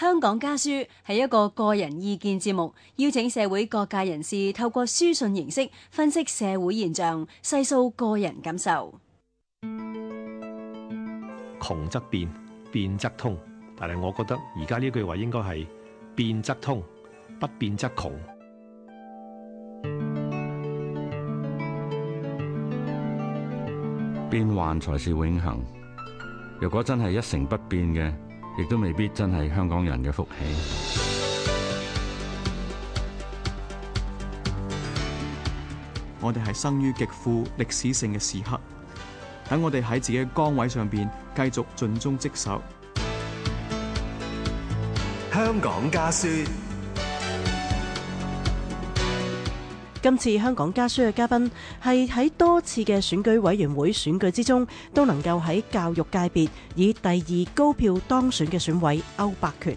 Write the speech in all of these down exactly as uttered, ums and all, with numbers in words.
香港家書係一個個人意見節目，邀請社會各界人士透過書信形式分析社會現象，細數個人感受。 窮則變，變則通。但係我覺得而家呢句話應該係變則通，不變則窮。 變幻才是永恆。若果真係一成不變嘅，亦都未必真係香港人嘅福氣。 我哋係生於極富歷史性嘅時刻，等我哋喺自己嘅崗位上邊繼續盡忠職守。 香港家書。 今次香港家書嘅嘉賓係喺多次嘅選舉委員會選舉之中都能夠喺教育界別以第二高票當選嘅選委歐伯權。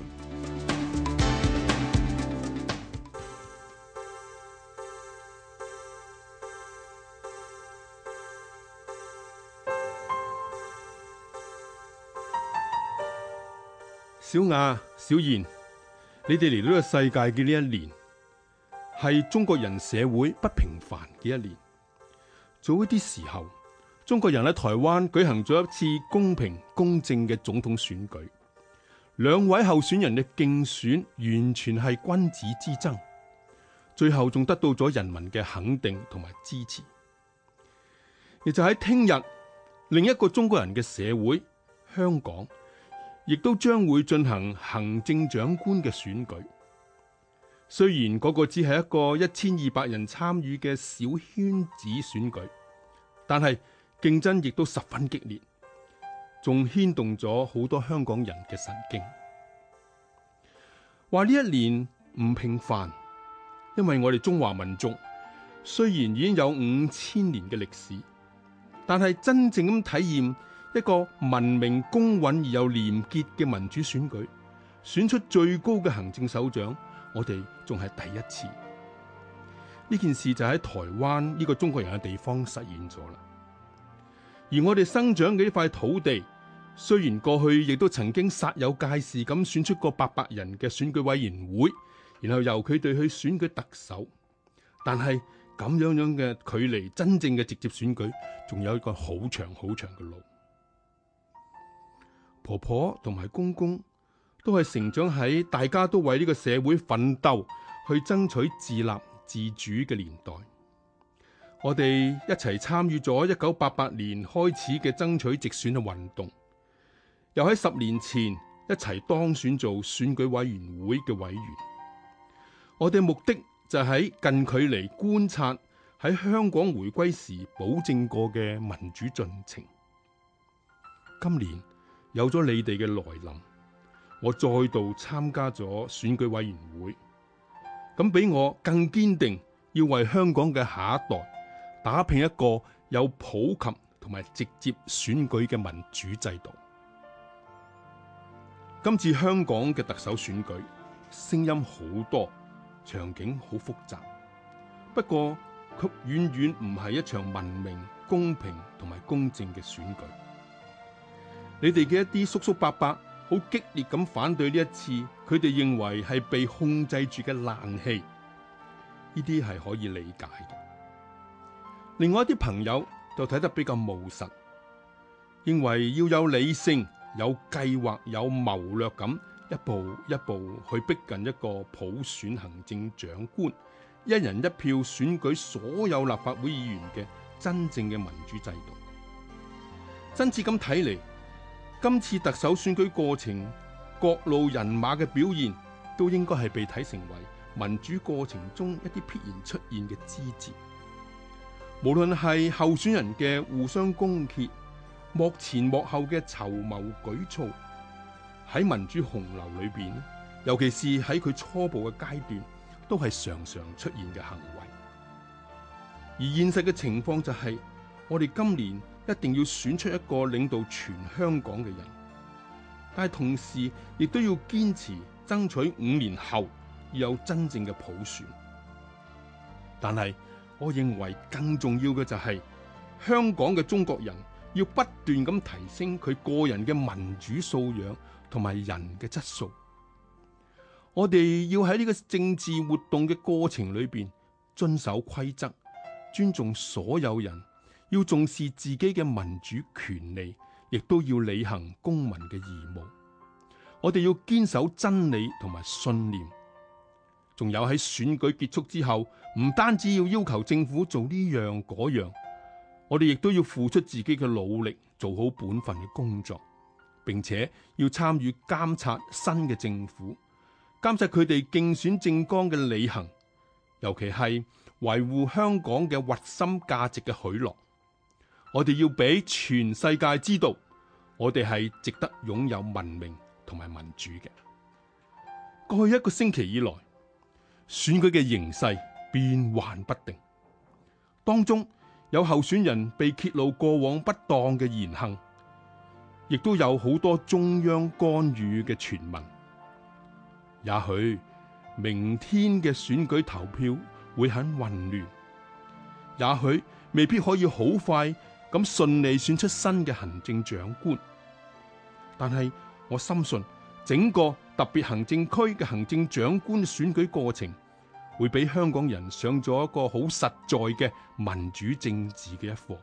小雅、小賢，你哋嚟到呢個世界嘅呢一年，係中國人社會不平凡嘅一年。早一啲時候，中國人喺台灣舉行咗一次公平公正嘅總統選舉，兩位候選人嘅競選完全係君子之爭，最後仲得到咗人民嘅肯定同埋支持。亦就喺聽日，另一個中國人嘅社會香港，亦都將會進行行政長官嘅選舉。雖然嗰個只係一個一千二百人參與嘅小圈子選舉，但係競爭亦都十分激烈，仲牽動咗好多香港人嘅神經。話呢一年唔平凡，因為我哋中華民族雖然已經有五千年嘅歷史，但係真正咁體驗一個文明公允而又廉潔嘅民主選舉，選出最高嘅行政首長，我哋仲係第一次。呢件事就喺台灣呢個中國人嘅地方實現咗啦。而我哋生長嘅呢塊土地，雖然過去亦都曾經煞有介事咁選出過八百人嘅選舉委員會，然後由佢哋去選舉特首，但係咁樣樣嘅距離真正嘅直接選舉，仲有一個好長好長嘅路。婆婆同埋公公都係成長喺大家都為呢個社會奮鬥去爭取自立自主嘅年代。我哋一齊參與咗一九八八年開始嘅爭取直選嘅運動，又喺十年前一齊當選做選舉委員會嘅委員。我哋目的就係喺近距離觀察喺香港回歸時保證過嘅民主進程。今年有咗你哋嘅來臨，我再度參加咗選舉委員會，咁俾我更堅定要為香港嘅下一代打拼一個有普及同埋直接選舉嘅民主制度。今次香港嘅特首選舉聲音好多，場景好複雜，不過卻遠遠唔係一場文明、公平同埋公正嘅選舉。你哋嘅一啲叔叔伯伯好激烈咁反對呢一次，佢哋認為係被控制住嘅爛戲，呢啲係可以理解嘅。另外一啲朋友就睇得比較務實，認為要有理性、有計劃、有謀略咁一步一步去逼近一個普選行政長官、一人一票選舉所有立法會議員嘅真正嘅民主制度。真切咁睇嚟，今次特首選舉過程各路人馬嘅表現，都應該係被睇成為民主過程中一啲必然出現嘅枝節。無論係候選人嘅互相攻訐，幕前幕後嘅籌謀舉措，喺民主洪流裏邊，尤其是喺佢初步嘅階段，都係常常出現嘅行為。而現實嘅情況就係，我哋今年一定要選出一個領導全香港嘅人，但係同時亦都要堅持爭取五年後要有真正嘅普選。但係我認為更重要嘅就係，香港嘅中國人要不斷咁提升佢個人嘅民主素養同埋人嘅質素。 我哋要喺呢個政治活動嘅過程裏邊遵守規則，尊重所有人，要重視自己嘅民主權利，亦都要履行公民嘅義務。我哋要堅守真理同埋信念。仲有喺選舉結束之後，唔單止要要求政府做呢樣嗰樣，我哋亦都要付出自己嘅努力，做好本分嘅工作，並且要參與監察新嘅政府，監察佢哋競選政綱嘅履行，尤其係維護香港嘅核心價值嘅許諾。我哋要俾全世界知道，我哋係值得擁有文明同埋民主嘅。過去一個星期以來，選舉嘅形勢變幻不定，當中有候選人被揭露過往不當嘅言行，亦都有好多中央干預嘅傳聞。也許明天嘅選舉投票會很混亂，也許未必可以好快咁順利選出新嘅行政長官，但係我深信整個特別行政區嘅行政長官選舉過程會俾香港人上咗一個好實在嘅民主政治嘅一課。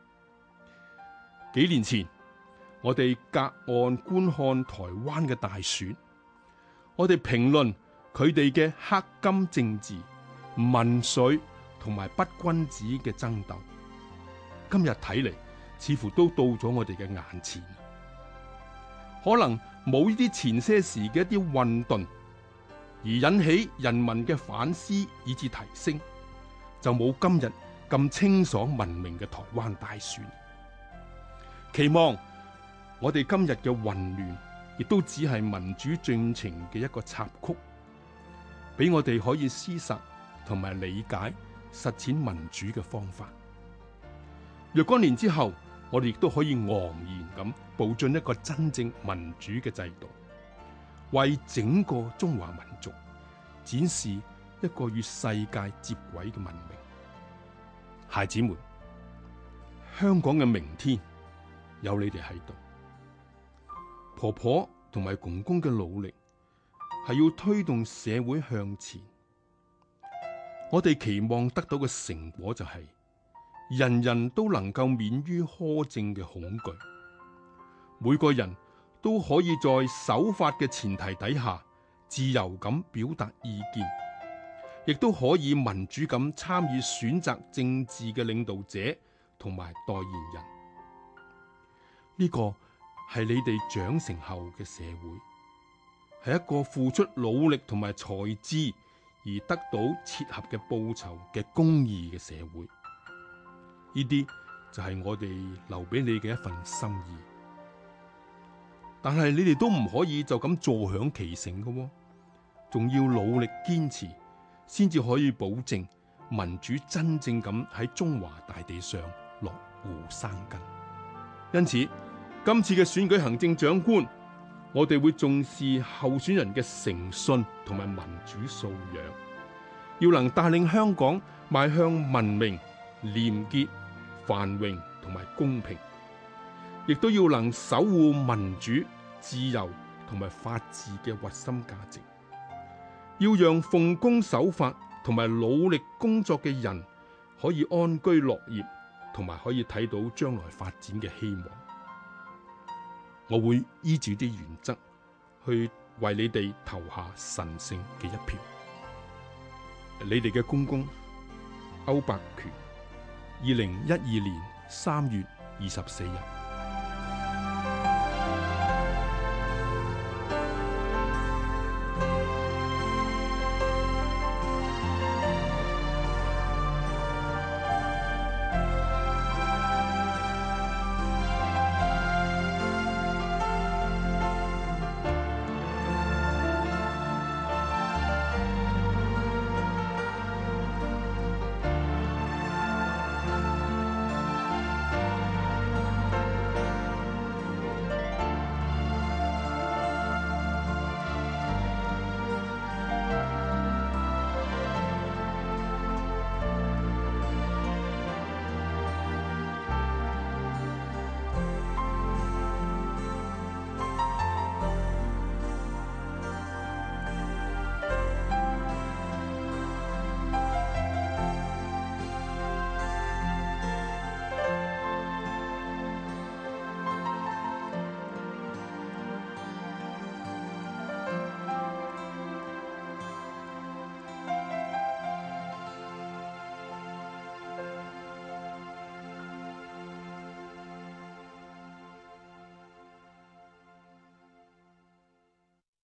幾年前，我哋隔岸觀看台灣嘅大選，我哋評論佢哋嘅黑金政治、民粹同埋不君子嘅爭鬥。今日睇嚟，似乎都到咗我哋嘅眼前。可能冇呢啲前些時嘅一啲混沌，而引起人民嘅反思以至提升，就冇今日咁清爽文明嘅台灣大選。期望我哋今日嘅混亂，亦都只係民主進程嘅一個插曲，俾我哋可以思索同埋理解實踐民主嘅方法。若干年之後，我哋亦都可以昂然咁步進一個真正民主嘅制度，為整個中華民族展示一個與世界接軌嘅文明。孩子們，香港嘅明天有你哋喺度，婆婆同埋公公嘅努力係要推動社會向前。我哋期望得到嘅成果就係、是、人人都能夠免於苛政嘅恐懼，每個人都可以在守法嘅前提底下自由咁表達意見，亦都可以民主咁參與選擇政治嘅領導者同埋代言人。呢、這個係你哋長成後嘅社會，係一個付出努力同埋才智而得到切合嘅報酬嘅公義嘅社會。呢啲就係我哋留俾你嘅一份心意。但係你哋都唔可以就咁坐享其成嘅，仲要努力堅持，先至可以保證民主真正咁喺中華大地上落戶生根。因此，今次嘅選舉行政長官，我哋會重視候選人嘅誠信同埋民主素養，要能帶領香港邁向文明、廉潔、繁榮同埋公平，亦都要能守護民主、自由同埋法治嘅核心價值，要讓奉公守法同埋努力工作嘅人可以安居樂業，同埋可以睇到將來發展嘅希望。我會依住啲原則去為你哋投下神聖嘅一票。你哋嘅公公歐伯權，二零一二年三月二十四日。